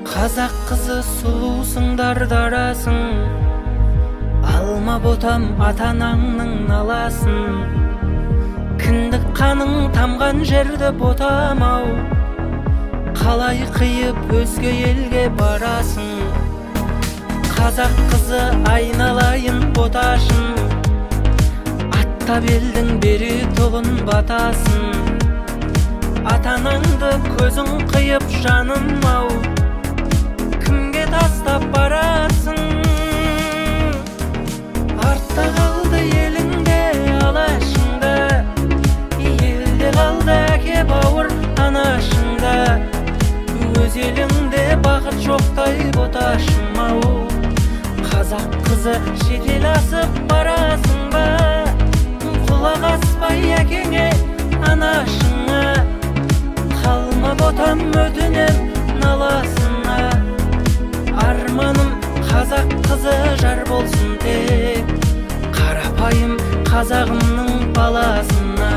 Қазақ қызы сұлусың, дардарасың, алма ботам ата-анаңның наласын. Кіндік қаның тамған жерді ботам-ау, қалай қиып өзге елге барасың. Қазақ қызы айналайын боташым, аттап елдің бері тұғын батасын. Ата-анаңды көзің қиып жаным-ау, кімге тастап барасың? Артта қалды еліңде алашыңда, елде қалды әке бауыр анашыңда. Өз еліңде бақыт жоқтай боташым-ау, қазақ қызы шетел асып барасың ба? Құлақ аспай әкеңе анашыңа, қалма ботам өтінем наласына. Арманым қазақ қызы жар болсын тек, қарапайым қазағымның баласына.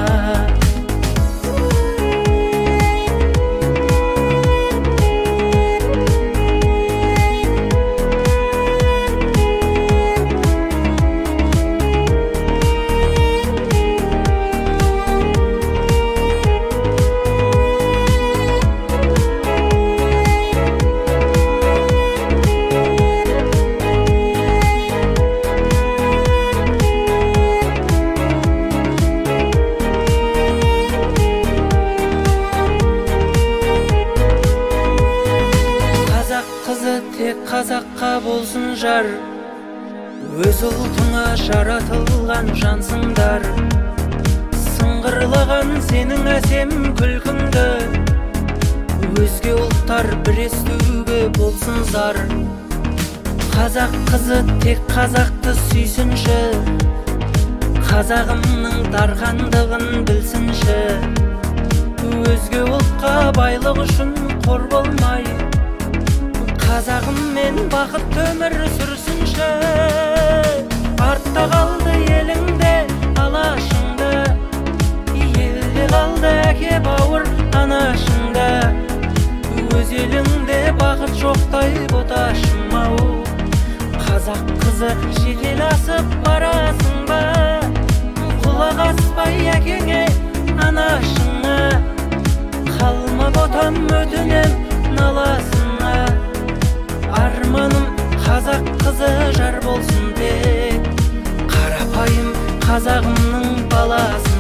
Тек қазаққа болсын жар, өз ұлтыңа жаратылған жансыңдар. Сыңғырлаған сенің әсем күлкіңді, өзге ұлттар бір естуге болсын зар. Қазақ қызы тек қазақты сүйсінші, қазағымның дархандығын білсінші. Өзге ұлтқа байлық үшін қор болмай, қазағыммен бақытты өмір сүрсінші. Артта қалды еліңде алашыңда, елде қалды әке бауыр анашыңда. Өз еліңде бақыт жоқтай боташым-ау, қазақ қызы шетел асып барасың ба? Құлақ аспай әкеңе анашыңа, қалма ботам өтінем наласына. Арманым қазақ қызы жар болсын тек, қарапайым қазағымның баласы.